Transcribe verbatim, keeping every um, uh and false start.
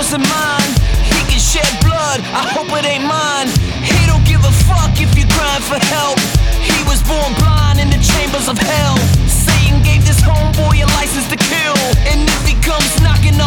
peace of mind. He can shed blood, I hope it ain't mine. He don't give a fuck if you're crying for help. He was born blind in the chambers of hell. Satan gave this homeboy a license to kill, and if he comes knocking